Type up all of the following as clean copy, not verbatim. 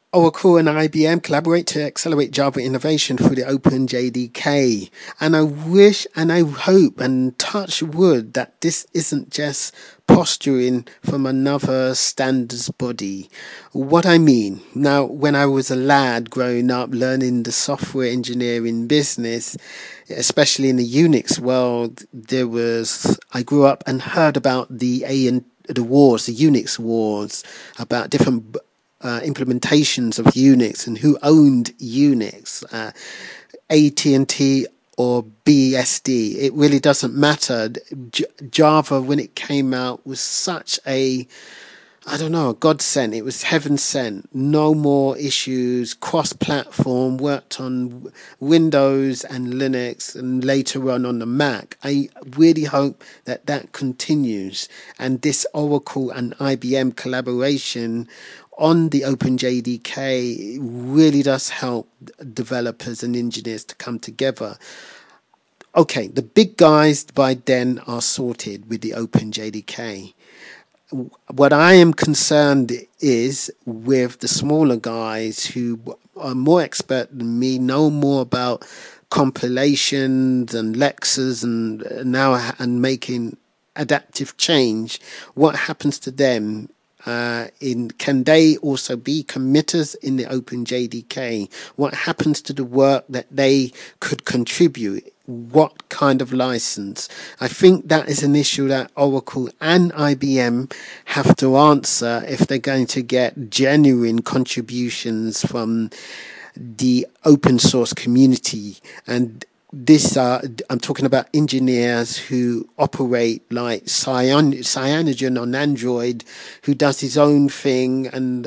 Oracle and IBM collaborate to accelerate Java innovation through the Open JDK. And I wish and I hope and touch wood that this isn't just posturing from another standards body. What I mean, now, when I was a lad growing up learning the software engineering business, especially in the Unix world, I grew up and heard about the Unix wars, about different implementations of Unix and who owned Unix, AT&T or BSD. It really doesn't matter. Java, when it came out, was such a godsend. It was heaven sent. No more issues. Cross-platform, worked on Windows and Linux, and later on the Mac. I really hope that continues. And this Oracle and IBM collaboration on the OpenJDK really does help developers and engineers to come together. Okay, the big guys by then are sorted with the OpenJDK. What I am concerned is with the smaller guys who are more expert than me, know more about compilations and Lexas and making adaptive change. What happens to them? Can they also be committers in the OpenJDK? What happens to the work that they could contribute? What kind of license? I think that is an issue that Oracle and IBM have to answer if they're going to get genuine contributions from the open source community. And I'm talking about engineers who operate like Cyanogen on Android, who does his own thing and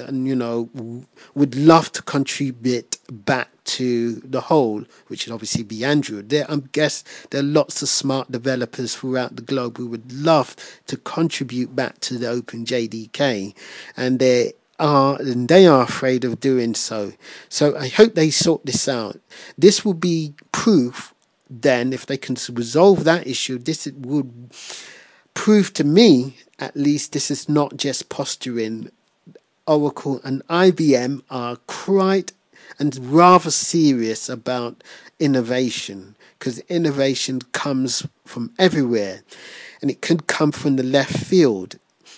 would love to contribute back to the whole, which would obviously be Android. I guess there are lots of smart developers throughout the globe who would love to contribute back to the OpenJDK, and they are afraid of doing so. So I hope they sort this out. This will be proof. Then, if they can resolve that issue, this would prove to me, at least, this is not just posturing. Oracle and IBM are quite and rather serious about innovation, because innovation comes from everywhere, and it could come from the left field.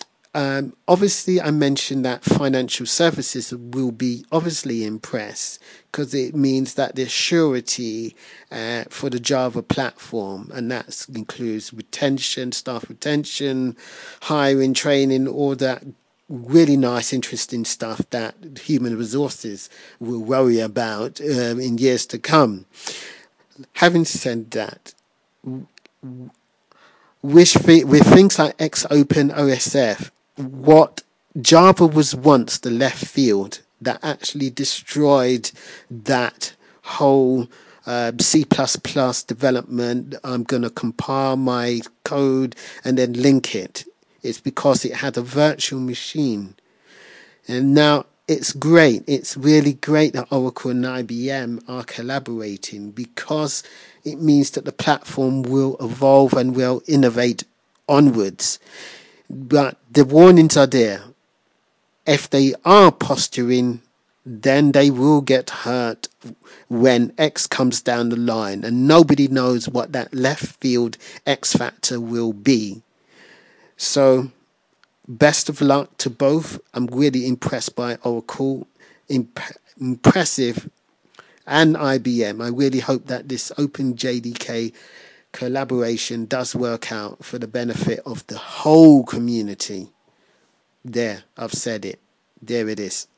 Obviously, I mentioned that financial services will be obviously impressed, because it means that there's surety for the Java platform, and that includes retention, staff retention, hiring, training, all that really nice, interesting stuff that human resources will worry about in years to come. Having said that, with things like Xopen OSF, what Java was once the left field that actually destroyed that whole C++ development. I'm going to compile my code and then link it. It's because it had a virtual machine. And now it's great. It's really great that Oracle and IBM are collaborating, because it means that the platform will evolve and will innovate onwards. But the warnings are there. If they are posturing, then they will get hurt when X comes down the line, and nobody knows what that left field X factor will be. So, best of luck to both. I'm really impressed by Oracle, impressive, and IBM. I really hope that this OpenJDK collaboration does work out for the benefit of the whole community. There, I've said it. There it is.